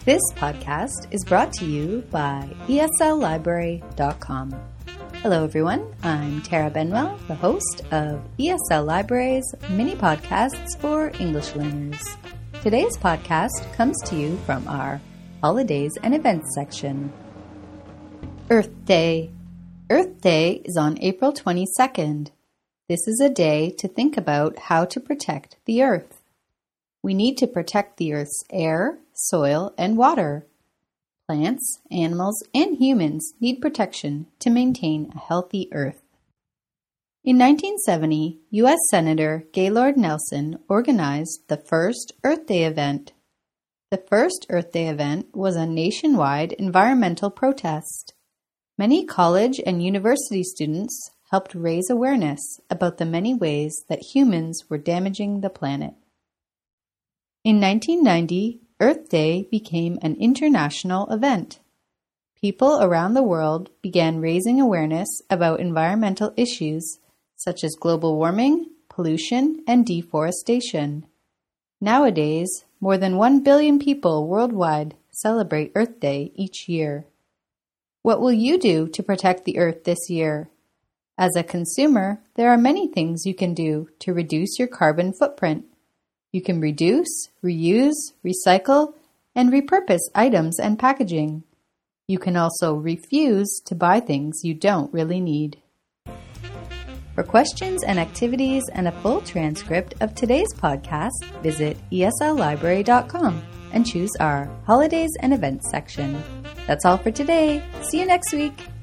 This podcast is brought to you by ESLlibrary.com. Hello everyone, I'm Tara Benwell, the host of ESL Library's mini podcasts for English learners. Today's podcast comes to you from our Holidays and Events section. Earth Day. Earth Day is on April 22nd. This is a day to think about how to protect the Earth. We need to protect the Earth's air, soil, and water. Plants, animals, and humans need protection to maintain a healthy Earth. In 1970, U.S. Senator Gaylord Nelson organized the first Earth Day event. The first Earth Day event was a nationwide environmental protest. Many college and university students helped raise awareness about the many ways that humans were damaging the planet. In 1990, Earth Day became an international event. People around the world began raising awareness about environmental issues such as global warming, pollution, and deforestation. Nowadays, more than 1 billion people worldwide celebrate Earth Day each year. What will you do to protect the Earth this year? As a consumer, there are many things you can do to reduce your carbon footprint. You can reduce, reuse, recycle, and repurpose items and packaging. You can also refuse to buy things you don't really need. For questions and activities and a full transcript of today's podcast, visit ESLlibrary.com and choose our Holidays and Events section. That's all for today. See you next week.